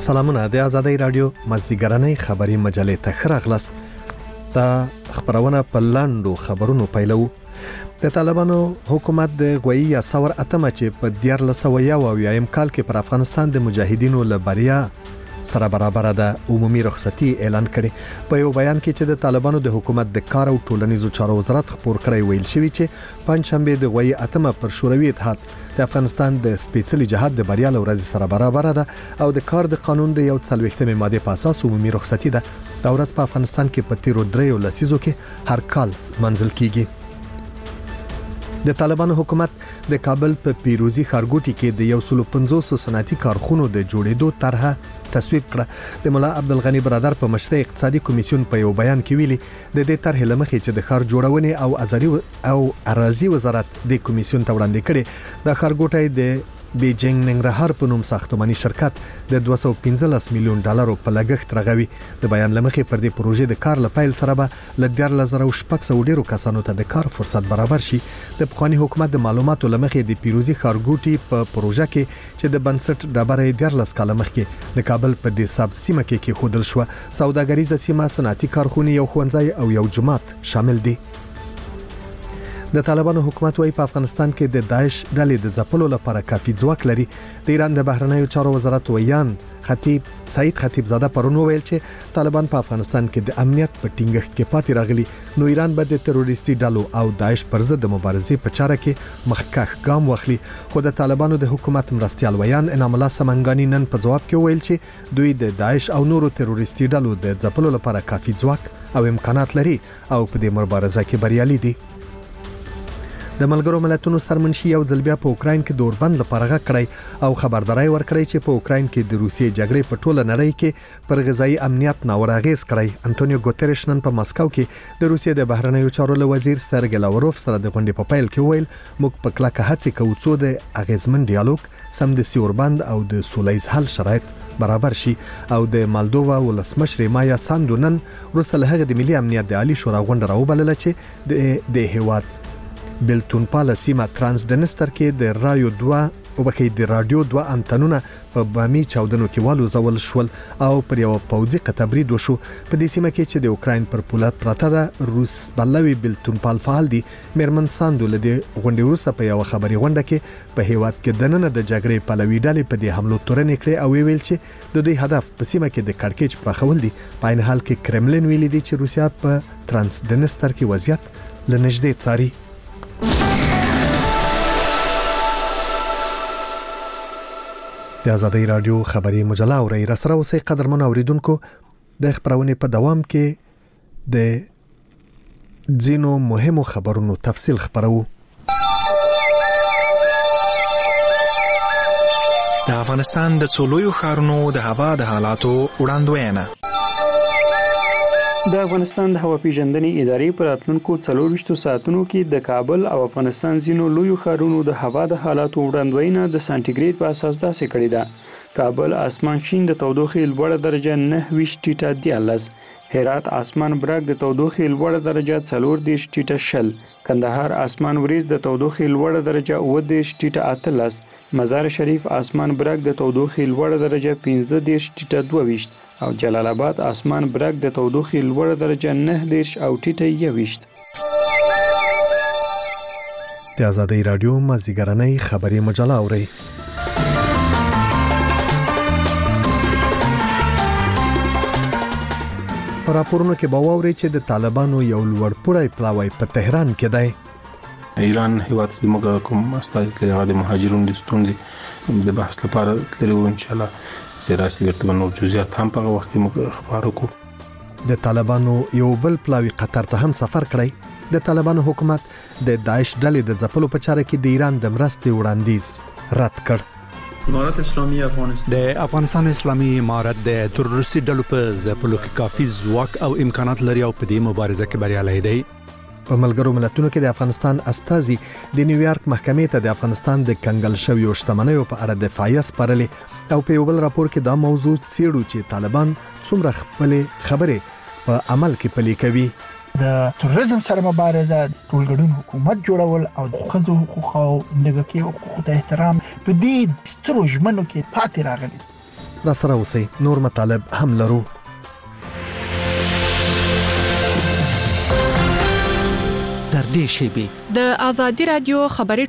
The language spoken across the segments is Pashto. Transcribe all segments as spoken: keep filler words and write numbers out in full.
سلامونه د آزادۍ رادیو مزدګرنۍ خبري مجلې ته خراغلاست. دا خبرونه په لاندو خبرونو پیلو. د طالبانو حکومت د غوي یا څور اتمه چې په دیار لسویا او یم کال کې پر افغانستان د مجاهدینو لبریا سره برابر ده عمومي رخصتي اعلان کړي. په یو بیان کې چې د طالبانو د حکومت د کار او ټولنیزو چارو وزارت خبر کړی ویل شوی چې پنځشنبه د غوي اتمه پر شوروي اتحاد د افغانستان د سپېڅلي جهاد د بریا لورځ سره برابر ده او د کار د قانون د یو څلوېښتمې ماده په اساس عمومي رخصتي ده. دا ورځ په افغانستان کې په تیرو دریو لسیزو کې هر کال منځل کیږي. د طالبانو حکومت د کابل په پیروزي ښارګوټي کې د یو سل پنځوس صنعتي کارخونو د جوړېدو طرحه تصویب کړه. د مولا عبدالغنی برادر په مشرۍ اقتصادي کمیسیون په یو بیان کې ویلي د دې طرحې لمخې چې د ښار جوړونې او ازاري او اراضي وزارت د کمیسیون ته وړاندې کړي. د ښارګوټي د بیجینګ ننګرهار په نوم ساختماني شرکت د دوه سوه پنځلس میلیون ډالرو په لګښت رغوي. د بیان لمخې پر دې پروژې د کار لپاره سره به ل دیارلس زره شپږ سوه ډیرو کسانو ته د کار فرصت برابر شي. د پخوانی حکومت د معلوماتو لمخې د پیروزي ښارګوټي په پروژه کې چې د بنسټ ډبره دیارلس کال مخکې د کابل په دې سب سیمه کې کې خودل شو. سوداګریزه سیمه، صنعتي کارخونه، یو ښوونځی او یو جومات شامل دي. د طالبانو حکومت وايي په افغانستان کې د داعش ډلې د ځپلو لپاره کافي ځواک لري. د ایران د بهرنیو چارو وزارت ویان خطیب سعید خطیب زاده پرون ویل چې طالبان په افغانستان کې د امنیت په ټینګښت کې پاتې راغلي، نو ایران به د تروریستي ډلو او داعش پر ضد د مبارزې په چاره کې مخکښ ګام واخلي. خو د طالبانو د حکومت مرستيال ویان انعام الله سمنګانی نن په جواب کې ویل چې دوی د داعش او نورو تروریستي ډلو د ځپلو لپاره کافي ځواک او امکانات لري او په دې مبارزه کې بریالي دي. د ملګرو ملتونو سرمنشي یو ځل بیا په اوکراین کې د اوربند لپاره غږ کړی او خبرداري ورکړی چې په اوکراین کې د روسیې جګړې په ټوله نړۍ کې پر غذایی امنیت ناوړه اغیز کړی. انټونیو ګوتریش نن په مسکو کې د روسیې د بهرنیو چارو له وزیر سرګی لاوروف سره د غونډې په پیل کې ویل موږ په کلکه هڅه کوو چې د اغیزمن ډیالوګ سمدستي اوربند او د سولهییز حل شرایط برابر شي. او د مالدووا ولسمشر مایا ساندو نن وروسته له هغه د ملي امنیت د عالی شورا غونډه راوبلله چې د د هیواد بلتون پاله سیمه ترانسډنستر کې د رایو دوه او بکې د رادیو دوه انتنونه په بامي چاودنو کې والو زول شول او پر یو پوځي قطبرید وشو. په دې سیمه کې چې د اوکراین پر پوله پراته ده روس بلوي بلتون پال فعال دي. میرمن ساندو له دې غونډې وروسته په یو خبري غونډه کې په هیواد کې دننه د جګړې پلوي ډلې په دې حملو تورنې کړې او ویل چې د دوی هدف په سیمه کې د کړکېچ پراخول دي. په عین حال کې کرملین ویلي دي چې روسیا په ترانسډنستر کې وضعیت لنږدې څاري. د آزادۍ رادیو خبري مجله او را سره اوسې قدرمن اوریدونکو د خبرونه په دوام کې د ځینو مهمو خبرونو تفصیل خبرو. د افغانستان د څلويو ښارونو د هوا د حالاتو وړاندوینه. د افغانستان د هوا پیژندنې ادارې پر راتلونکو څلورویشتو ساعتونو کې د کابل او افغانستان ځینو لویو ښارونو د هوا د حالاتو وړاندوینه د سانتیګریډ په اساس داسې کړې ده. کابل اسمان شین د تودوخې لوړه درجه نهه ویشت ټیټه دیارلس، هرات اسمان برګ د تودوخې لوړه درجه څلور دېرش ټیټه شل، کندهار اسمان وریځ د تودوخې لوړه درجه اووه دېرش ټیټه اتلس، مزار شریف اسمان برګ د تودوخې لوړه درجه پنځه دېرش ټیټه دوه ویشت او جلال آباد اسمان برګ د تودوخې لوړه درجه نه دېرش او ټیټه یو ویشت. د آزادۍ رادیو مزدګرنۍ خبري مجله اوري. پر راپورونو کې باوري چې د طالبانو یو لوړپوړی پلاوی په تهران کې دی. ایران هیواد د موږ کوم استازي لري د مهاجرونو د ستونزې د بحث لپاره تللی و. ان شاء الله سیاسي ورته نور جزئیات هم په وخت کې خبرو کو. د طالبانو یو بل پلاوی قطر ته هم سفر کړی. د طالبانو حکومت د داعش ډلې د ځپلو په چاره کې د ایران د مرستې وړاندیز رد کړ. امارات اسلامي افغانستان د افغانستان اسلامي امارت د تروریستي ډلو په ځپلو کې کافي ځواک او امکانات لري او په دې مبارزه کې بریالی دی. په ملګرو ملتونو کې د افغانستان استازي د نیویارک محکمې ته د افغانستان د کنګل شویو شتمنیو په اړه دفاعیه سپارلې او په یو بل راپور کې دا موضوع څیړو چې طالبان څومره خپل خبرې په عمل کې پلي کوي. د تروریزم سره مبارزه، ټولګډون حکومت جوړول او د ښځو حقوق او لږکیو حقوقو ته احترام په دې سترو ژمنو کې پاتې راغلي. را سره اوسئ. نور مطالب هم لرو. در دې شیبې د آزادي رادیو خبري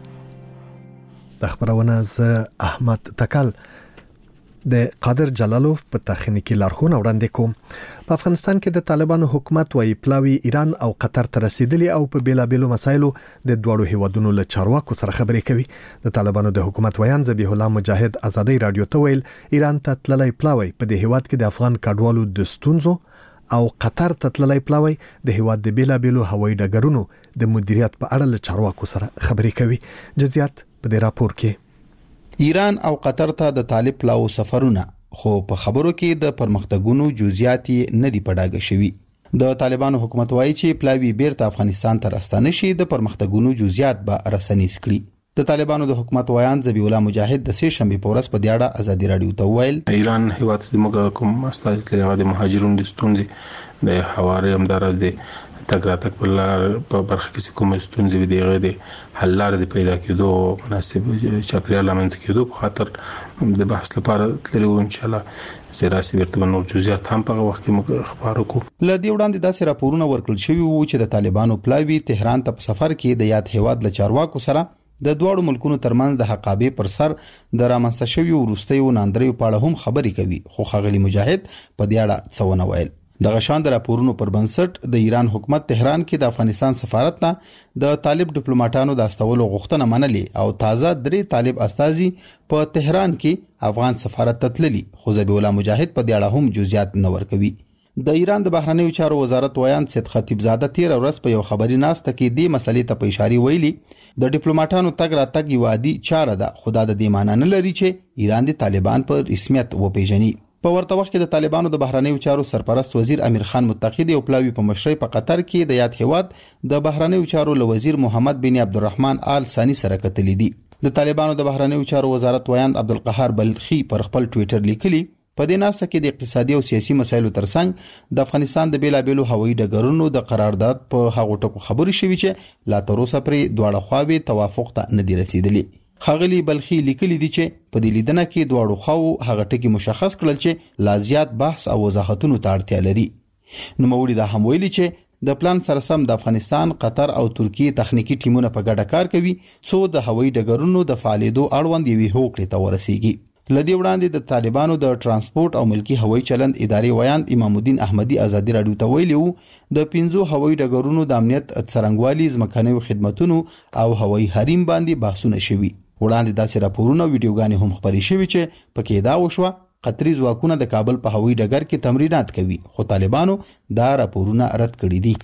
ټولګه د خبرونه ز احمد تکل د قادر جلالوف په تخنیکی لارښوونه وړاندې کوم. په افغانستان کې د طالبانو حکومت وايي پلاوی ایران او قطر ته رسیدلی او په بیلابېلو مسایلو د دوړو هیوادونو له چارواکو سره خبرې کوي. د طالبانو د حکومت ویان ذبیح الله مجاهد آزادي رادیو ته ویل ایران ته تللی پلاوی په دې هیواد کې د افغان کډوالو د ستونزو او قطر ته تللی پلاوی د هیواد د بیلابېلو هوایي ډګرونو د مدیریت په اړه له چارواکو سره خبرې کوي. جزئیات په دې راپور کې. ایران او قطر ته د طالب پلاو سفرونه خو په خبرو کې د پرمختګونو جزئیات نه دی پډاګه شوی. د طالبانو حکومت وایي چې پلاوی بیرته افغانستان ته راستانه شي د پرمختګونو جزئیات به رسنیز کړي. د طالبانو د حکومت ویان ذبیح الله مجاهد د سې شنبه پورس په دیاړه آزادي رادیو ته ویل ایران هیواد د موږ کوم استاد له د مهاجرونو د ستونزې د حواله همدارز د تګ راتګ په لار په برخه کې کوم ستونزې وي دغه د حل لار د پیدا کېدو مناسب چاپیریال لامنځ کېدو په خاطر د بحث لپاره تللی و ان شاء الله سیاسي ورته نور جزئیات هم په وخت کې موږ خبرو کوو. لدی وړاندې داسې راپورونه ورکړل شوی وو چې د طالبانو پلاوی تهران ته په سفر کې د یاد هیواد له چارواکو سره د دوړو ملکونو ترمنځ د حقابې پر سر د رامنځته شوی ورستیو ناندریو په اړه هم خبرې کوي. خو خغلی مجاهد په دې اړه څه ونه ویل. د غشان د راپورونو پر بنسټ د ایران حکومت تهران کې د افغانستان سفارت ته د طالب ډیپلوماټانو د استولو غوښتنه منلې او تازه درې طالب استازي په تهران کې افغان سفارت ته تللي. خو ذبیح الله مجاهد په دې اړه هم جزئیات نه ورکوي. د ایران د بهرنیو چارو وزارت ویان سید خطیب زاده تیر ورځ په یو خبري ناسته کې دې مسلې ته په اشاره ویلي د ډیپلوماټانو تګ راتګ یو عادي چاره ده. خدا د دې معنی نه لري چې ایران د طالبان په رسمیت وپیژني. په ورته وخت کې د طالبانو د بهرنیو چارو سرپرست وزیر امیر خان متقی او پلاوی په مشرۍ په قطر کې د یاد هیواد د بهرنیو چارو له وزیر محمد بن عبدالرحمن آل ثانی سره کتلې دي. د طالبانو د بهرنیو چارو وزارت ویان عبدالقهار بلخی پر خپل ټوئیټر لیکلي په دې ناسته کې د اقتصادي او سیاسي مسایلو ترڅنګ د افغانستان د بیلابېلو هوایي ډګرونو د قرارداد په هغو ټکو خبرې شوې چې لا تر اوسه پرې دواړه خواوې توافق ته نه دي رسیدلي. خغلی بلخی لیکلي دي چې په دې لیدنه کې دواړو خواو هغه ټکي مشخص کړل چې لا زیات بحث او وضاحتونو ته اړتیا لري. نو موري دا هم ویلي چې د پلان سره سم د افغانستان، قطر او ترکیه تخنیکی ټیمونه په ګډه کار کوي څو د هوایي ډګرونو د فعالیتو اړوند یوې هوکړې ته ورسیږي. لدی وړاندې د طالبانو د ترانسپورت او ملکی هوایي چلند ادارې ویان امام الدین احمدی آزادي رادیو ته ویلي وو د پنځو هوایي ډګرونو د امنیت څرنګوالي، ځمکنیو خدماتونو او هوایي حریم باندې بحثونه شوي. وړاندې داسې راپورونه او ویډیوګانې هم خپرې شوي چې پکې دا وشوه قطري ځواکونه د کابل په هوایي ډګر کې تمرینات کوي. خو طالبانو دا راپورونه رد کړي دي.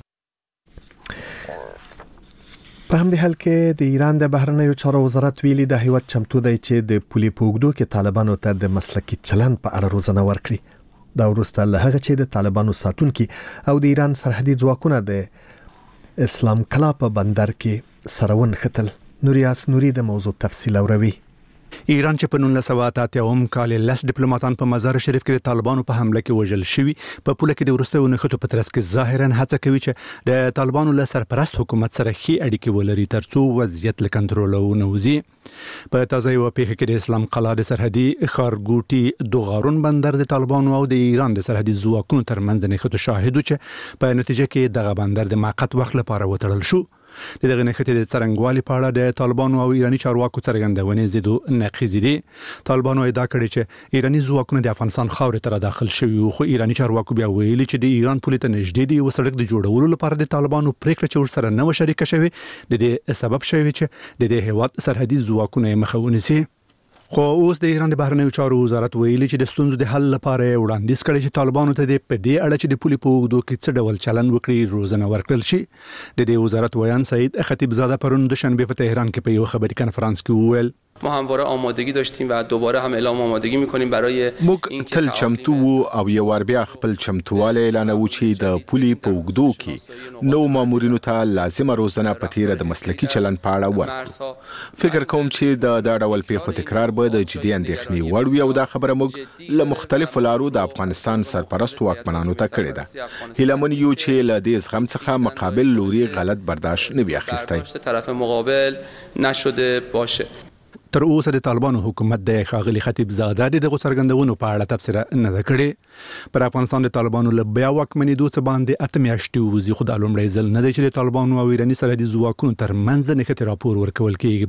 په همدې حال کې د ایران د بهرنیو چارو وزارت ویلي د هیواد چمتو دی چې د پولي پوګدو کې طالبانو ته د مسلکي چلند په اړه روزنه ورکړي. دا وروسته له هغه چې د طالبانو ساتونکي او د ایران سرحدي ځواکونه د اسلام کلا په بندر کې سرون ختل. نوریاس نوري د موضوع تفصیل اوروي. ایران چې په نولس سوه اته اتیا کال لس ډیپلوماټان په مزار شریف کې د طالبانو په حمله کې وژل شوي په پوله کې د ورستیو نښتو په ترڅ کې ظاهرا هڅه کوي چې د طالبانو له سرپرست حکومت سره ښې اړیکې ولري ترڅو وضعیت له کنټرول ونوځي. په تازه یو پیښه کې د اسلام قلا د سرحدي خارګوټي دوغارون بندر د طالبانو او د ایران د سرحدي ځواکونو ترمنځ د نښتو شاهد چې په نتیجه کې دغه بندر د موقت وخت لپاره وتړل شو. د دغه نښتې د څرنګوالي په اړه د طالبانو او ایراني چارواکو څرګندونې زیدو نقیض دي. طالبانو ادعا کړې چې ایراني ځواکونه د افغانستان خاورې ته داخل شوي وو، خو ایراني چارواکو بیا ویلي چې د ایران پولې ته نږدې دی یو سړک د جوړولو لپاره د طالبانو پریکړه چې ورسره نه و شریکه شوې د دې سبب شوی چې د دې هیواد سرحدي ځواکونه یې مخه ونیسي. خو اوس د ایران د بهرنیو چارو وزارت ویلي چې د ستونزو د حل لپاره وړاندیز کړی چې طالبانو ته د په دې اړه چې د پولي په اوږدو کې څه ډول چلند وکړي روزنه ورکړل شي. د دې وزارت ویان سید خطیب زاده پرون دوشنبه په تهران کې په یو خبري کنفرانس کې وویل ما همواره آمادگی داشتیم و دوباره هم اعلام آمادگی می‌کنیم برای موږ تل چمتو وو او یو ور بیا خپل چمتواله اعلانوو چې د پولي په اوږدو کې نو مامورینو ته لازمه روزنه په تیره د مسلکي چلند په اړه ورکړو. فکر کوم چې د دا ډول پیښو تکرار به د جدي اندېښنې وړ وي او دا خبره موږ له مختلفو لارو د افغانستان سرپرست واکمنانو ته کړې ده. هیله یو چې له دې زغم څخه مقابل لوري غلط برداشت نه وي اخیستی. طرف مقابل نشده باشه. تر اوسه د طالبانو حکومت د ښاغلي خطیب زاده د څرګندونو په اړه تبصره نه ده کړې. پر افغانستان د طالبانو له بیا واکمنېدو څخه باندې اته میاشتې وځي، خو د لومړي ځل نه دی چې د طالبانو او ایراني سرحدي ځواکونو ترمنځ د نښتې راپور ورکول کېږي.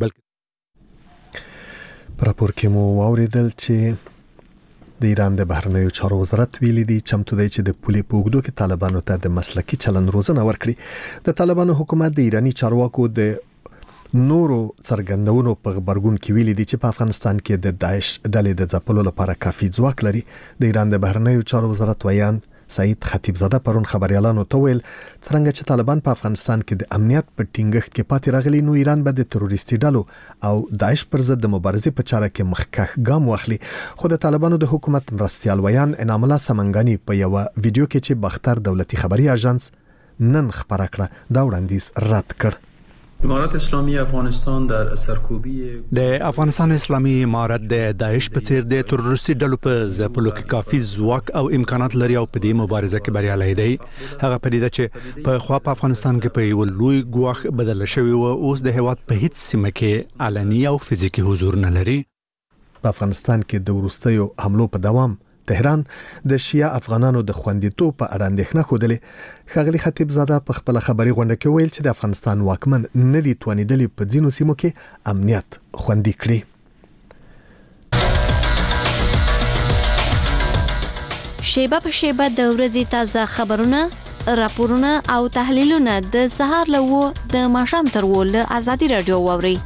بلکې په راپور کې مو واوریدل چې د ایران د بهرنیو چارو وزارت ویلي دی چمتو دی چې د پولي په اوږدو کې طالبانو ته د مسلکي چلند روزنه ورکړي. د طالبانو حکومت د ایراني چارواکو د نورو څرګندونو په خبرګون کې ویلي دي چې په افغانستان کې د داعش ډلې د ځپلو لپاره کافي ځواک لري. د ایران د بهرنیو چارو وزارت ویاند سعید خطیب زاده پرون خبريالانو ته ویل څنګه چې طالبان په افغانستان کې د امنیت په ټینګښت کې پاتې راغلي، نو ایران به د تروریستي ډلو او داعش پر ضد د مبارزې په چاره کې مخکښ ګام واخلي. خو د طالبانو د حکومت مرستيال ویان انعام الله سمنګانی په یو ویډیو کې چې باختر دولتي خبري اژانس نن خبره کړه دا وړاندیز رد کړ. امارات اسلامی افغانستان در سرکوبی د افغانستان اسلامي امارت د داعش په څیر د تروریستي ډلو په ځپلو کې کافي ځواک او امکانات لري او په دې مبارزه کې بریالي دی. هغه پدیده چې په خوا په افغانستان کې په یو لوی ګواښ بدل شوی او اوس د هیواد په هیڅ سیمه کې علني او فزیکی حضور نه لري. په افغانستان کې د وروستیو حملو په دوام تهران د شیعه افغانانو د خوندیتوب په اړه اندېښنه خوده. ښاغلي خطیب زاده په خپل خبري غونډه کې ویل چې د افغانستان واکمن نه دي توانیدلي په ځینو سیمو کې امنیت خوندي کړي. شیبه په شیبه د ورځې تازه خبرونه، راپورونه او تحلیلونه د سهار له و د ماښام تر و له ازادي رادیو واوري.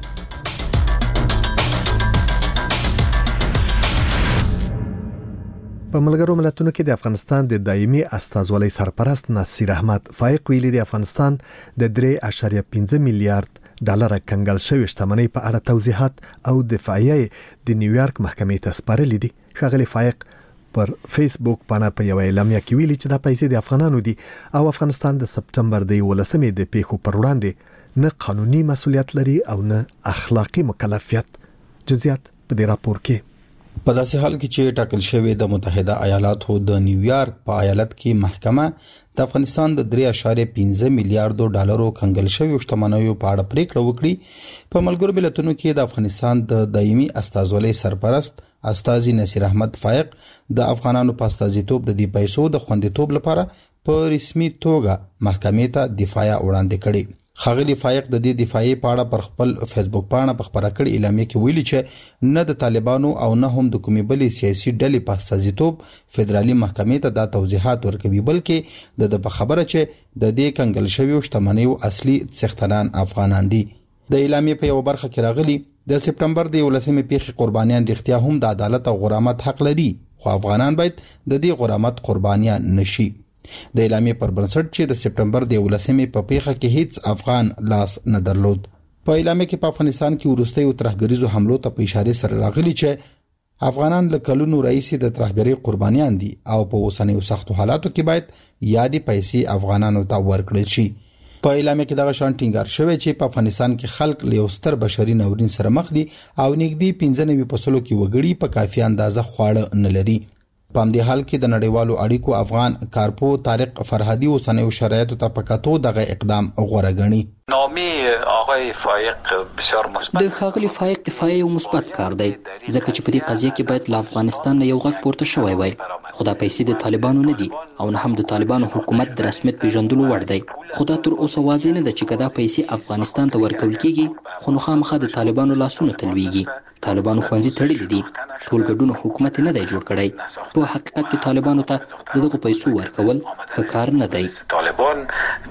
په ملګرو ملتونو کې د افغانستان د دایمي استازولۍ سرپرست نصیر احمد فائق ویلي د افغانستان د درې اعشاریه پنځه میلیارډ ډالر کنګل شوی شتمنۍ په اړه توضیحات او دفاعیه د نیویارک محکمې ته سپارلې دي. ښاغلي فائق پر فیسبوک باندې په یو اعلامیه کې ویلي چې دا پیسې د افغانانو دي او افغانستان د سپټمبر د یولسمې د پیښو پر وړاندې نه قانوني مسولیت لري او نه اخلاقی مکلفیت. جزئیات په دې راپور کې. په داسې حال کې چې ټاکل شوی د متحده ایالاتو د نیویارک په ایالت کې محکمه د افغانستان د درې اعشاریه پنځه میلیارډ ډالرو کنګل شوی شتمنیو په اړه پریکړه وکړي. په ملګرو ملتونو کې د افغانستان د دایمي استازولۍ سرپرست استاذي نصیر احمد فائق د افغانانو په استازیتوب د دې پیسو د خوندیتوب لپاره په رسمي توګه محکمې ته دفاع وړاندې کړي. ښاغلي فائق د دې دفاعي په اړه پر خپل فیسبوک باندې په خبره کړې اعلامیه کې ویلي چې نه د طالبانو او نه هم د کومې بلې سیاسي ډلې په استازیتوب فدرالي محکمې ته دا توضیحات ورکوي، بلکې د په خبره چې د دې کنګل شویو شتمنیو اصلي څښتنان افغانان دي. د اعلامیه په یو برخه کې راغلي د سپټمبر د یولسمې پیښې قربانیان رښتیا هم د عدالت او غرامت حق لري، خو افغانان باید د دې غرامت قربانیان نشي. د اعلامیه پر بنسټ چې د سپټمبر د یولسمې په پیښه کې هیڅ افغان لاس نه درلود. په اعلامیه کې په افغانستان کې وروستیو ترهګریزو حملو ته په اشاره سره راغلي چې افغانان له کلونو راهیسې د ترهګرۍ قربانیان دي او په اوسنیو سختو حالاتو کې باید یادې پیسې افغانانو ته ورکړل شي. په اعلامیه کې دغه شان ټینګار شوی چې په افغانستان کې خلک له ستر بشري ناورین سره مخ دي او نږدې پنځه نوي فصلو کې وګړي په کافي اندازه خواړه نه لري. په همدې حال کې د نړیوالو اړیکو افغان کارپو طارق فرهادي اوسنیو شرایطو ته په کتو دغه اقدام غوره ګڼي. نامې آقای فائق بسیار مثبت د ښاغلي فائق دفاعي یو مثبت کار دی، ځکه چې په دې قضیه کې باید له افغانستان نه یو غږ پورته شوی وای. خو دا پیسې د طالبانو نه دي او نه هم د طالبانو حکومت د رسمیت پیژندلو وړ دی. خو دا تر اوسه واضح نه ده چې کدا پیسې افغانستان ته ورکول کیږي، خو نو خامخا د طالبانو لاسونه تلويږي. طالبانو خوانزي تړلې دي، ټول ګډون حکومت نه دی جوړ کړی. په حقیقت کې طالبانو ته دغه پیسو ورکول ښه کار نه دی. طالبان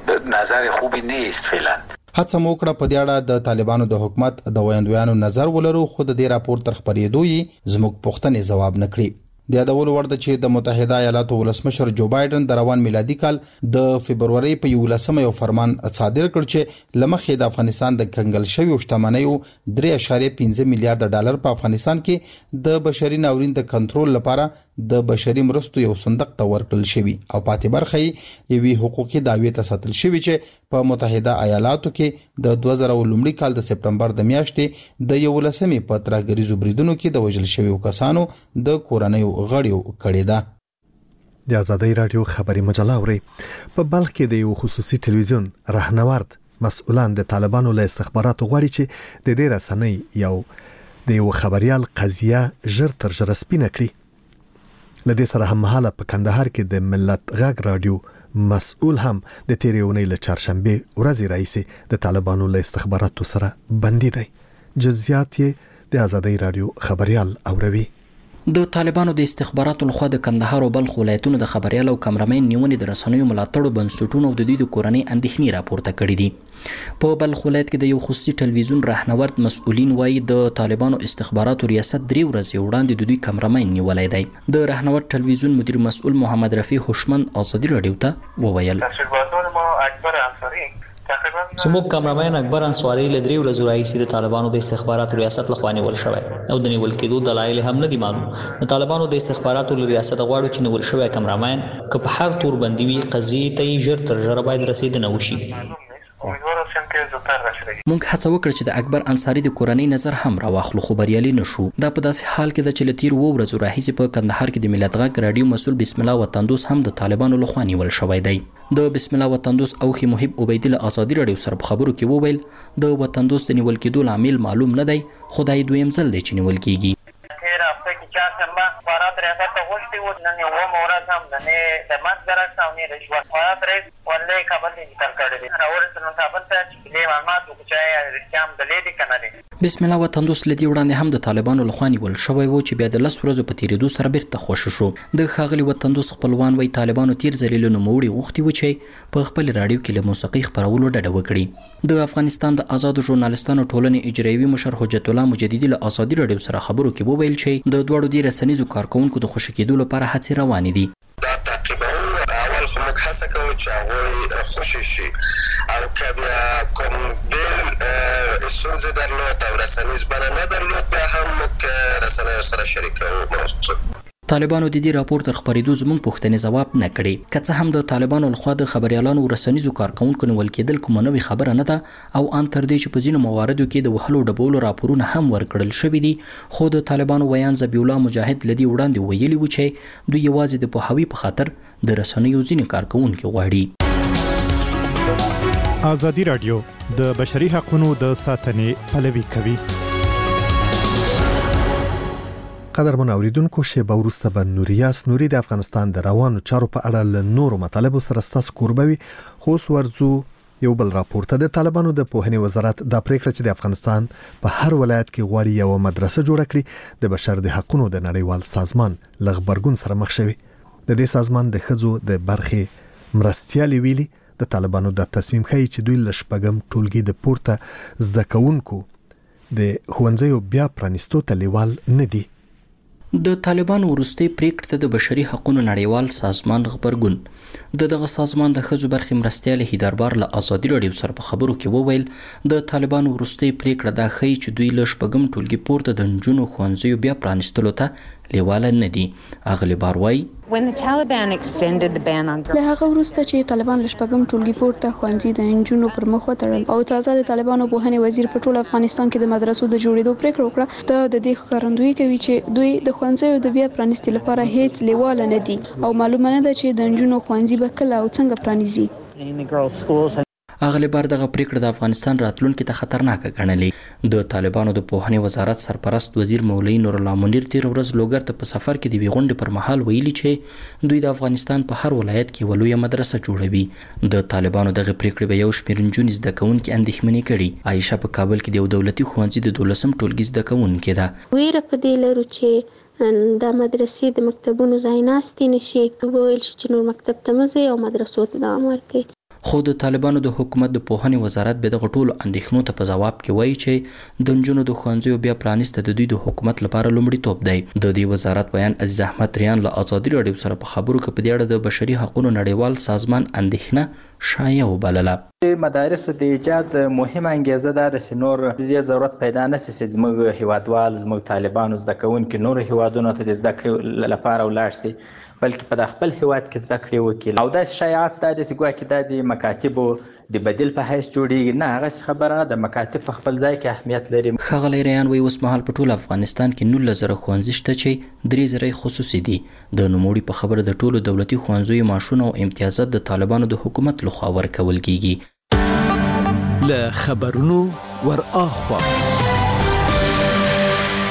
نظر خوبی نیست فعلا. هڅه مو کړه په دې اړه د طالبانو د حکومت د ویاندویانو نظر ولرو، خو د دې راپور تر خبرېدو یې زموږ پوښتنې ځواب نه کړي. د یادولو وړ ده چې د متحده ایالاتو ولسمشر جو بایدن د روان میلادي کال د فبرवरी په یولسمه یو فرمان صادر کړ چې لمخې د افغانستان د کنګل شویو شتمنیو درې اعشاریه پنځه میلیارډ ډالر په افغانستان کې د بشري ناورین د کنټرول لپاره د بشري مرستو یو صندوق ته ورکړل شوی او پاتې برخه یې یوې حقوقي دعوی ته ساتل شوی چې په متحده ایالاتو کې د دوه زره لومړي کال د سپټمبر د میاشتې د یولسمې په ترهګریزو بریدونو کې د وژل شویو کسانو د کورنیو غړیو کړی ده. د آزادۍ رادیو خبري مجله اوري. په بلخ کې د یو خصوصي ټلویزیون راهنورد مسؤلان د طالبانو له استخباراتو غواړي چې د دې رسنۍ یو د یو خبريال قضیه ژر تر ژره سپینه کړي. لدې سره هم مهاله په کندهار کې د ملت غږ رادیو مسؤل هم د تیرې اونۍ له چهارشنبه ورځې راهیسې د طالبانو له استخباراتو سره بندي دی. جزئیات یې د آزادۍ رادیو خبريال اوروي. د طالبانو د استخباراتو لخوا د کندهار او بلخ ولایتونو د خبريال او کمرمین نیونې د رسنیو ملاتړو بنسټونو او د دوی د کورنۍ اندېښنې راپورته کړې دي. په بلخ ولایت کې د یو خصوصي ټلویزیون راهنورد مسؤلین وایي د طالبانو استخباراتو ریاست درې ورځې وړاندې د دوی کمرمین نیولای دی. د راهنورد ټلویزیون مدیر مسؤل محمد رفیع هوشمند آزادي رادیو ته وویل زموږ کامرمین اکبر انصاری له درې ورځې راهیسې د طالبانو د استخباراتو ریاست لخوا نیول شوی او د نیول کېدو دلایل هم نه دي معلوم. د طالبانو د استخباراتو له ریاست غواړو چې نیول شوی کامرمین که په هر تور بندي وي قضیې ته یې ژر تر ژره باید رسېدنه وشي. مونږ هڅه وکړه چې د اکبر انصاری د کورنۍ نظر هم راواخلو خو بریالي نشو. دا په داسې حال کې ده چې له تیر وو ورځو راهیسې په کندهار کې د ملت غږ رادیو مسؤل بسم الله وطندوس هم د طالبانو لخوا نیول شوی دی. د بسم الله وطندوس اوخي محب عبیدی له آزادي رادیو سره په خبرو کې وویل د وطندوس د نیول کېدو لامل معلوم نه دی، خدای دویم ځل دی چې نیول کېږي. تیر هفته کې چهارشنبه خبرات ریاست ته غوښتي وو، نن یې اوومه ورځ هم د نه د مرګ درک او نه رشوت خبرات رئیس ولې کابل ته انتقال کړی دی. راورسېدلو کابل ته چې دې معلومات وکړو چې رښتیا هم دلې دي که نه دي. بسم الله وطندوس له دې وړاندې هم د طالبانو لخوا نیول شوی و چې بیا د لس ورځو په تېرېدو سره بیرته خوشي شو. د ښاغلي وطندوس خپلوان وایي طالبانو تیر ځلې له نوموړي غوښتي و چې په خپل راډیو کې له موسیقۍ خپرولو ډډه وکړي. د افغانستان د آزادو ژورنالستانو ټولنې اجرایوي مشر حجت الله مجددي له آزادي رادیو سره خبرو کې وویل چې د دواړو دې رسنیزو کارکونکو د خوشي کېدو لپاره هڅې روانې دي. دا تعقیبوو اول خو موږ هڅه کوو چې هغوی خوشي شي او که بیا کوم بېل ستونزې درلود او رسنیز بڼه نه درلود بیا هم موږ رسنیو سره شریکوو. طالبانو د دې راپور تر خبرېدو زموږ پوښتنې ځواب نه کړي. که څه هم د طالبانو لخوا د خبریالانو رسنیزو کارکونکو نیول کېدل کومه نوې خبره نه ده او ان تر دې چې په ځینو مواردو کې د وهلو ډبولو راپورونه هم ورکړل شوي دي، خو د طالبانو ویان ذبیح الله مجاهد له دې وړاندې ویلي و چې دوی یوازې د پوهاوي په خاطر د رسنیو ځینې کارکونکي غواړي. آزادي رادیو د بشري حقوقو د ساتنې پلوي کوي. قدرمن اوریدونکو شیبه وروسته به نوریاس نوري د افغانستان د روانو چارو په اړه له نورو مطالبو سره ستاسو کوربوي. خو اوس ورځو یو بل راپور ته. د طالبانو د پوهنې وزارت دا پریکړه چې د افغانستان په هر ولایت کې غواړي یو مدرسه جوړه کړي د بشر د حقوقو د نړیوال سازمان له غبرګون سره مخ شوی. د دې سازمان د ښځو د برخې مرستیالي ویلي د طالبانو د تصمیم ښیي چې دوی له شپږم ټولګي د پورته زده کوونکو د ښوونځیو بیا پرانیستو ته لیوال نه دي. د طالبانو وروستۍ پریکړې ته د بشري حقوقو نړیوال سازمان غبرګون. د دغه سازمان د ښځو برخې مرستیال هیدربار له آزادي رادیو سره په خبرو کې وویل د طالبانو وروستۍ پریکړه دا ښیي چې دوی له شپږم ټولګي پورته د نجونو ښوونځیو بیا پرانیستلو ته لیواله نه دي. اغلی بار وایي له هغه وروسته چې طالبان له شپږم ټولګي پورته ښوونځي د نجونو پر مخ وتړل او تازه د طالبانو پوهنې وزیر په ټول افغانستان کې د مدرسو د جوړېدو پریکړه وکړه، ته د دې ښکارندویي کوي چې دوی د ښوونځیو د بیا پرانیستي لپاره هیڅ لیواله نه دي او معلومه نه ده چې د نجونو ښوونځي به کله او څنګه پرانیزي. اغلی بار دغه پریکړه د افغانستان راتلونکي ته خطرناکه ګڼلې. د طالبانو د پوهنې وزارت سرپرست وزیر مولوي نور الله منیر تیر ورځ لوګر ته په سفر کې د وی غونډې پر مهال ویلي چې دوی د افغانستان په هر ولایت کې ولویه مدرسه جوړوي. د طالبانو دغه پریکړې به یو شمېر نجونې زده کوونکي اندېښمنې کړي. عایشه په کابل کې د یو دولتي ښوونځي د دولسم ټولګي زده کوونکې ده. ویره په دې لرو چې د مدرسې د مکتبونو ځای ناستې نشي، وویل شي چې نور مکتب ته مه ځئ او مدرسو ته دوام ورکړئ. خو د طالبانو د حکومت د پوهنې وزارت به دغه ټولو اندېښنو ته په ځواب کې وایي چې د نجونو د ښوونځیو بیا پرانیسته د دوی د حکومت لپاره لومړیتوب دی. د دې وزارت بیان عزیز احمد ریان له آزادي رادیو سره په خبرو کې په دې اړه د بشري حقوقو نړیوال سازمان اندېښنه شایع وبلله. مدارسو د ایجاد مهمه انګیزه دا ده چې نور د دې ضرورت پیدا نه شي چې زموږ هیوادوال زموږ طالبانو زده کوونکي نورو هیوادونو ته د زده کړې لپاره ولاړ شي، بلکې په خپل هیواد کې زده کړې وکړي. او داسې شایعات دا دي چې ګواکې دا د مکاتبو د بدیل په حیث جوړیږي. نه، هغه خبره د مکاتب په خپل ځای کې اهمیت لري. ښاغلی ریان وایي اوس مهال په ټول افغانستان کې نولس زره ښوونځي شته چې درې زره خصوصي دي. د نوموړي په خبره د ټولو دولتي ښوونځیو معاشونه او امتیازات د طالبانو د حکومت لخوا ورکول کیږي. له خبرونو ور اخوا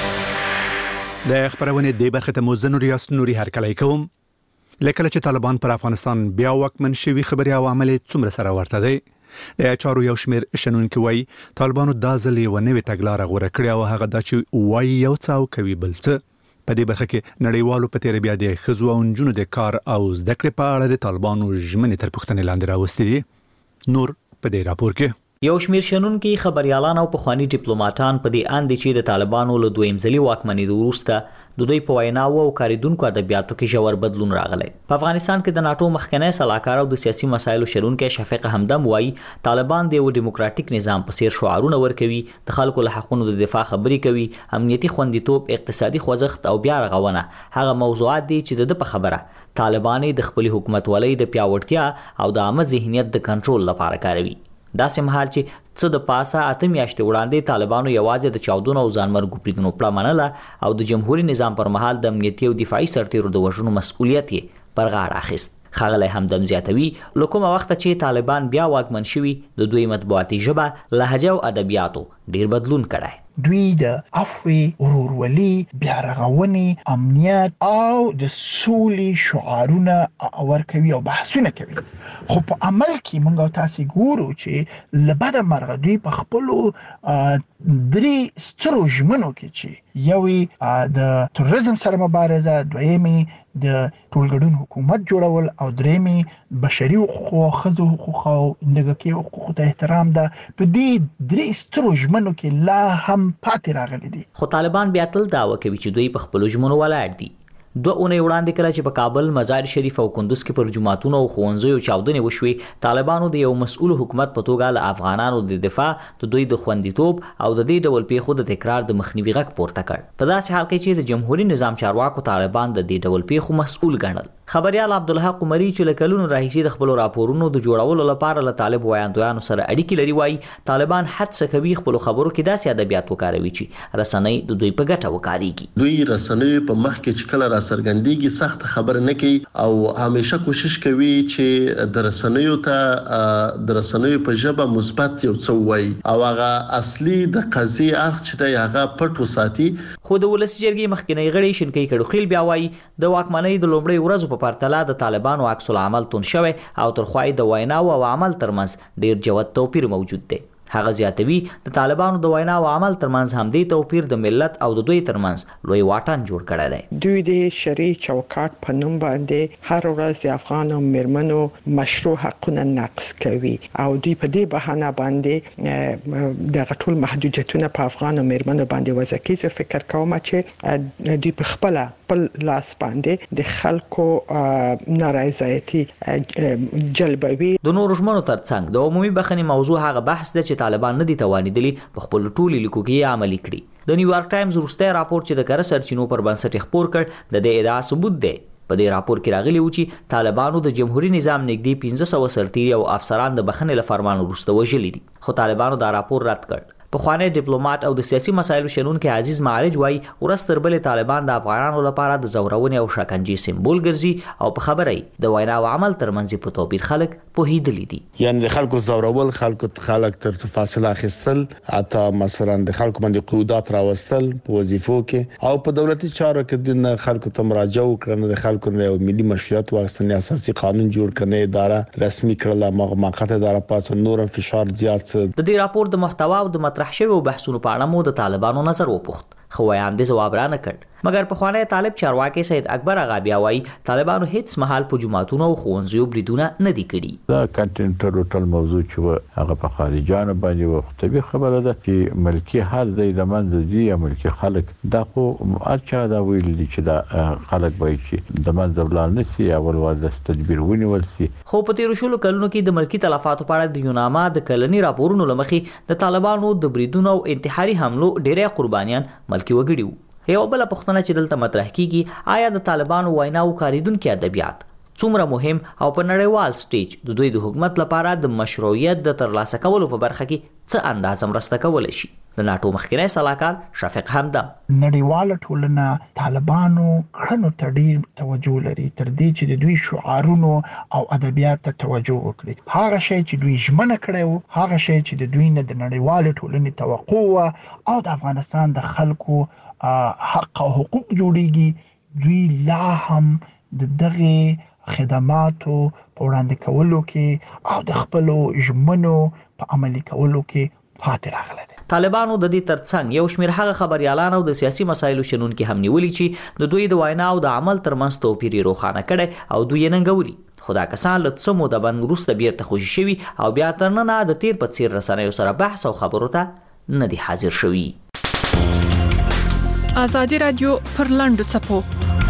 د خبرونه د برخه ته موزن ریاست نوري هرکلی کوم. لکه چې طالبان پر افغانستان بیا واکمن شوي خبري او عمل څومره سره ورته دی. د چارو یو شمیر شنونکي وایي طالبانو دا ځل یو نوې تګلاره غوره کړې او هغه دا چې وایي یو څه او کوي بل څه. په دې برخه کې نړیوالو په تیر بیا د ښځو او نجونو د کار او زده کړې په اړه د طالبانو ژمنې تر پوښتنې لاندې راوستې دي. نور په دې راپور کې یو شمیر شنونکي خبريالان او پخوانی ډیپلوماټان په دې اند چې د طالبانو له دویم ځلي واکمنۍ وروسته د دوی په ویناو او کاریدونکو ادبیاتو کې ژور بدلون راغلی. په افغانستان کې د ناتو مخکنی سلاکار او د سیاسي مسایلو شنونکي شفیق همدم وایي طالبان د یو ډیموکراتیک نظام په څیر شعارونه ورکوي، د خلکو له حقوقو د دفاع خبرې کوي، امنیتي خوندیتوب، اقتصادي خوځښت او بیا رغونه هغه موضوعات دي چې د په خبره طالبان د خپل حکومت ولې د پیاوړتیا او د عامه ذهنیت د کنټرول لپاره کاروي. دا سمحال چې څه د پاسه اته میاشتې وړاندې طالبانو یوازې د چاودنو او ځانمرګو بریدونو پړه منله او د جمهوریت نظام پر مهال د امنیتي او دفاعي سرتیرو د وژنو مسؤلیت یې پر غاړه اخیست. ښاغلی همدم زیاتوي له کومه وخته چې طالبان بیا واکمن شوي د دوی مطبوعاتي ژبه، لهجه او ادبیاتو ډیر بدلون کړی. دوی د عفوي، ورورولي، بیا رغونې، امنیت او د سولې شعارونه ورکوي او بحثونه کوي. خو په عمل کې موږ تاسو ګورو چې لبد مرغه دوی په خپل درې سترو ژمنو کې چې یوې د تروریزم سره مبارزه، دویمې د ټولګډون حکومت جوړول او درېمې بشري حقوق، ښځو حقوق او نګهکي حقوق ته احترام ده. په دې درې سترو ژمنو کې لا هم پاتې راغلي دي. خو طالبان بیا تل دعوه کوي چې دوی په خپل ژمنو ولاړ دي. دوه اونۍ وړاندې کله چې په کابل، مزار شریف او کندوز کې پر جماعتونو او ښوونځیو چاودنې وشوې، طالبانو د یو مسؤل حکومت په توګه له افغانانو د دفاع، د دوی د خوندیتوب او د دې ډول پیښو د تکرار د مخنیوي غږ پورته کړ. په داسې حال کې چې د جمهوریت نظام چارواکو طالبان د دې ډول پیښو مسؤل ګڼل. خبريال عبدالحق عمري چې له کلونو راهیسې د خپلو راپورونو د جوړولو لپاره له طالب ویاندویانو سره اړیکې لري وایي طالبان هڅه کوي خپلو خبرو کې داسې ادبیات وکاروي چې رسنۍ د دوی په ګټه وکاریږي. دوی رسنۍ په مخ کې چې کله را څرګندېږي سخت خبر نه کوي او همیشه کوشش کوي چې د رسنیو ته د رسنیو په ژبه مثبت یو څه وایي او هغه اصلي د قضیې اړخ چې دی هغه پټ وساتي. خو د ولس جرګې مخکنی غړي شینکۍ کډوخیل بیا وایي د واکمنۍ د لومړۍ ورځو په پرتله د طالبانو عکس العمل تون شوی او ترخوای د ویناو او عمل ترمنځ ډیر جوت توپیر موجود دی. هغه زیاتوي د طالبانو د وینا او عمل ترمنځ هم دی توپیر د ملت او د دوی ترمنځ لوی واټن جوړ کړی دی. دوی د شرعي چوکاټ په نوم باندې هر ورځ د افغانو میرمنو مشروع حقونه نقض کوي او دوی په دې بهانه باندې د غټول محدودیتونه په افغانو میرمنو باندې وضع کوي. زه فکر کوم چې دوی په خپل خپل لاس باندې د خلکو نارضایتي جلبوي. د نورو ژمنو ترڅنګ د عمومي بخښنې موضوع هغه بحث دی چې طالبان نه دي توانیدلي په خپل ټولو لیکو کې عملي کړي. د نیویارک ټایمز وروستی راپور چې د کره سرچینو پر بنسټ خپور کړ د دې ادعا ثبوت دی. په دې راپور کې راغلی و چې طالبانو د جمهوریت نظام نږدې پنځه سوه سرتیري او افسران د بخښنې له فرمان وروسته وژلي دي. خو طالبانو دا راپور رد کړ. پخوانی ډیپلوماټ او د سیاسي مسایلو شنونکي عزیز معرج وایي ورځ تر بلې طالبان د افغانانو لپاره د زورونې او شکنجې سمبول ګرځي او په خبره یې د وینا او عمل ترمنځ په توپیر خلک پوهېدلي دي. یعنی د خلکو زورول، خلکو خلک تر فاصله اخیستل، حتی مثلا د خلکو باندې قرارداد راوستل په وظیفو کې او په دولتي چارو کې د خلکو ته مراجعه وکړنه، د خلکو نه ملي مشروعیت واخیستنه، اساسي قانون جوړ کړنه، اداره رسمي کړل، موقته اداره پاتې نور فشار زیات. د دې راپور د محتوا او د مطرح شویو بحثونو په اړه مو د طالبانو نظر وپوښت خو ویاندې ځواب را نه کړ. مګر پخوانی طالب چارواکي سید اکبر اغا بیا وایي طالبانو هیڅ مهال په جماعتونو او ښوونځیو بریدونه نه دي کړي. دا کنټینټر ټول موضوع چې هغه په خارجانو باندې وختبي خبره ده چې ملکی حال دی د منځ دی یا ملکی خلک دا خو ارچا دا ویل دي چې دا خلک وایي چې د منځ ولر نسی اول ور د تدبیر ونیول سي. خو په تیر شلو کلونو کې د ملکی تلفاتو په اړه د یوناما د کلنی راپورونو لمخې د طالبانو د بریدونو او انتحاري حملو ډېرې قربانیان ملکی وګړي. یو بل پوښتنه چې دلته مطرح کیږي آیا د طالبانو وینا او کاریدونکو ادبیات څومره مهم او په نړیوال سټیج د دوی د حکومت لپاره د مشروعیت د ترلاسه کولو په برخه کې څه اندازه مرسته کولی شي؟ د ناټو مخکنی سلاکار شفیق همدم نړیواله ټولنه طالبانو کړنو ته ډیر توجه لري تر دې چې د دوی شعارونو او ادبیات ته توجه وکړي. هغه شی چې دوی ژمنه کړی وو، هغه شی چې د دوی نه د نړیواله ټولنې توقع وه او د افغانستان د خلکو حق او حقوق جوړیږي دوی لا هم د دغه خدماتو په وړاندې کولو کې او د خپل ژمنو په عملي کولو کې پاتې راغلي دي. طالبانو د دې ترڅنګ یو شمېر هغه خبريالان او د سیاسي مسایلو شنونکي هم نیولي چې د دوی د وینا او د عمل ترمنځ توپیر روښانه کړي او دوی یې ننګولي. خو دا کسان له څه موده بند وروسته بیرته خوشي شوي او بیا تر ننه د تیر په څیر رسنیو سره بحث او خبرو ته نه دي حاضر شوي. ازادي رادیو پر لاندو څپو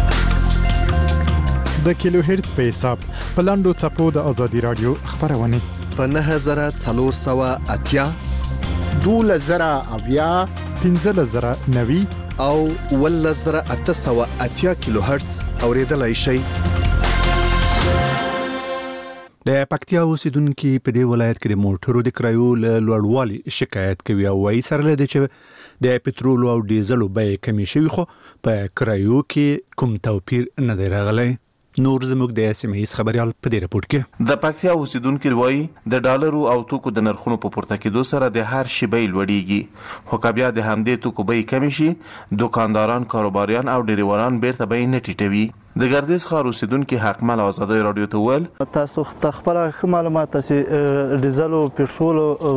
د کیلو هرتز په حساب په لاندو څپو د ازادي رادیو خبرونه په نه هزار څلور سوه اتیا دوله زره اویا پنځه زره نوي او ول زره اته سوه اتیا کیلو هرتز اوریدلای شئ. د پکتیا اوسیدونکو په دې ولایت کې د موټرو د کرایو له لوړوالي شکایت کوي او وايي سره لدی چې د پټرول او ډیزل بیې کمی شوي خو په کرایو کې کوم توپیر نه دی راغلی. نور زموږ د سیمه‌ایز خبريال په دې رپورت کې د پکتیا اوسیدونکو وایي د ډالرو او توکو د نرخونو په پورته کېدو سره د هر شی بیې لوړیږي خو کبیا د همدې توکو بیې کمی شي دکانداران کاروباریان او ډریوران بیرته بیې نه ټیټوي. د ګردیز ښار اوسیدونکو حقمل آزادي رادیو ته ویل تاسو خپل معلومات تاسو ډیزل او پټرول او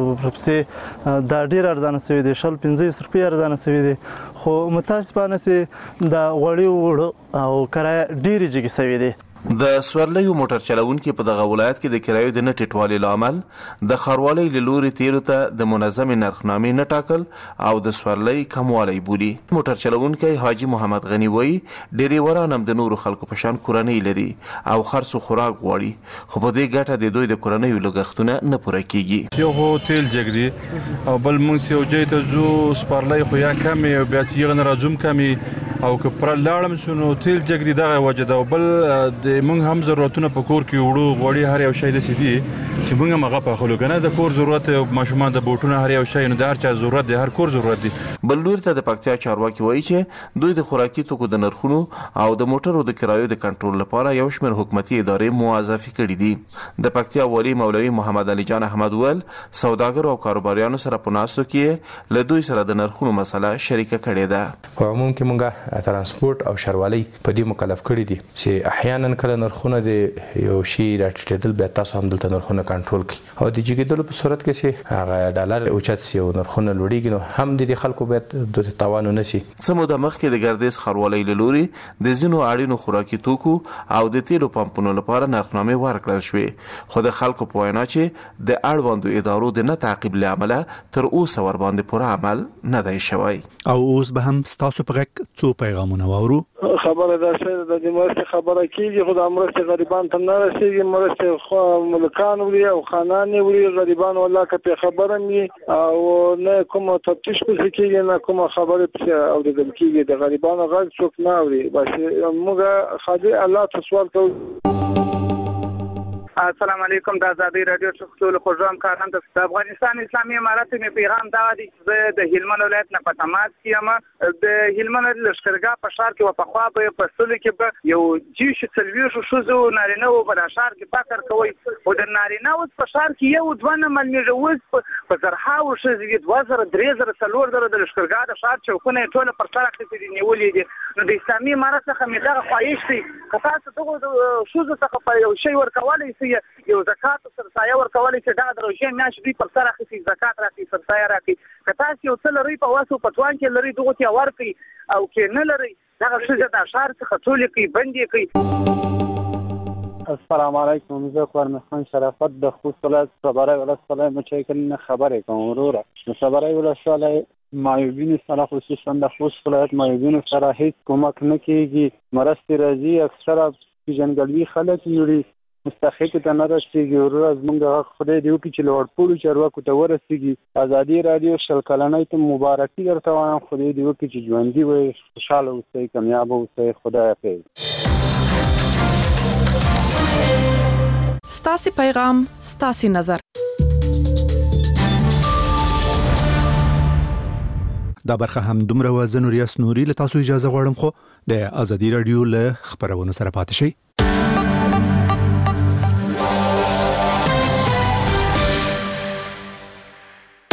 پسې دا ډیر ارزانه شوی دی شل پنځه روپیا ارزانه شوی دی خو متاسفانه سي دا وړي وړو او کرایه ډیر جګی شوی دی. د سورلیو موټر چلوونکو په دغه ولایت کې د کرایو د نټټوالي لامل د خاروالۍ لوري تیرو ته د منظم نرخنامې نه ټاکل او د سورلۍ کموالی بولي. موټر چلوونکو حاجی محمد غنی وایي ډریوران هم د نورو خلکو په شان کورنۍ لري او خرڅ خوراک غواړي خو په دې ګټه د دوی د کورنۍ لګښتونه نه پوره کیږي. یو هوټل جګړي او بل موږ یو ځای ته زو سپارلۍ خو یا کمی او بیا یې نه راځم کمی او که پر لاړم شنو تیل جګړي دغه وجه دا بل د مونږ هم ضرورتونه په کور کې وړو غوړي هر یو شی د سيدي چې مونږ مغه په خلکو کنه د کور ضرورت ماشومان د بوټونو هر یو شی نو د هر چا ضرورت دی هر کور ضرورت دی. بل لور ته د پکتیا چارواکي وایي چې دوی د خوراکي توکو د نرخونو او د موټرو د کرایو د کنټرول لپاره یو شمېر حکومتي ادارې موظفي کړې دي. د پکتیا والی مولوي محمد علي جان احمد ول سوداګر او کاروباریانو سره په ناسو کې له دوی سره د نرخونو مسله شریکه کړې ده. په عموم کې مونږه ترانسپورت او شروالۍ په دې مکلف کړی دي چې احیانا کله نرخونه د یو شی راټیټېدل بیا تاسو هم دلته نرخونه کنټرول کړئ او د جګیدلو په صورت کې چې هغه ډالر اوچت سي او نرخونه لوړیږي نو هم د خلکو باید د توان نه سي. سمو د مخ کې د ګردیز خاروالۍ لوري د زینو اړینو خوراکي توکو او د تیلو پمپونو لپاره نرخنامې ورکړل شوې خو د خلکو په وینا چې د اړوندو ادارو د نه تعقیب لامل تر اوسه ور باندې پوره عمل نه دی شوی. او اوس به هم تاسو په غږ څو پیغامونه واورو. خبره ده چې د دې مرسته خبره کیږي خو د مرسته غریبان ته نه رسیږي مرسته خو ملکان وړي او خانان وړي غریبان والله که خبره مي او نه کوم تفتیش پکې کیږي نه کوم خبره پکې او د کیږي د غریبانو غږ څوک نه اوري بس موږ خدای الله تسوال کوو. السلام علیکم د ازادي رادیو ټول خوږم کاران د افغانستان اسلامي امارت می پیغام دا دی چې د هلمند ولایت نه پټمات کیم د هلمند لشکرګاه په شهر کې و په خوا به په سل کې به یو جیش سلوي شو شو نارینه و په شهر کې پاکر کوي او د نارینه و په شهر کې یو ځوان ملمیږي و په زرها او شې دوه زره درې زره څلور زره د لشکرګاه د شهر چوکونه ټول پر سر کې دي نیولې دي نو د اسلامي امارت څخه می دا خواهش دي که تاسو دغه شو څخه په یو شی ورکولای یو زکات سرسایه ورکولای چې دا د روژې میاشت دوی پر سر اخیستي زکات راکړي سرسایه راکړي که تاسو یو څه لرئ په واسو پټوان کې لرئ دغه ته ورکړي او کې نه لرئ دغه څه د اشعار څخه ټول کې بندي کوي. السلام علیکم زه قرن خان شرافت د خوست ولایت صبرای ولسوالۍ مچایکل خبرې کوم وروره د صبرای ولسوالۍ معیوبین سره خصوصا د خوست ولایت معیوبین سره هیڅ کومک نه کیږي مرستې راځي اکثره جنګلوي خلک نوري مستحق ته نه رسیږي ورځ موږ خدای دې وکړي چې لوړ پوړو چارواکو ته ورسیږي. ازادي رادیو شل کلنۍ ته مبارکي درته وایم خدای دې وکړي چې ژوندي وي خوشحاله اوسئ کامیاب اوسئ خدای حافظ. ستاسو پیغام ستاسو نظر دا برخه هم دومره وزن ریاست نوري له تاسو اجازه غواړم خو د ازادي رادیو له خبرونو سره پاتې شئ.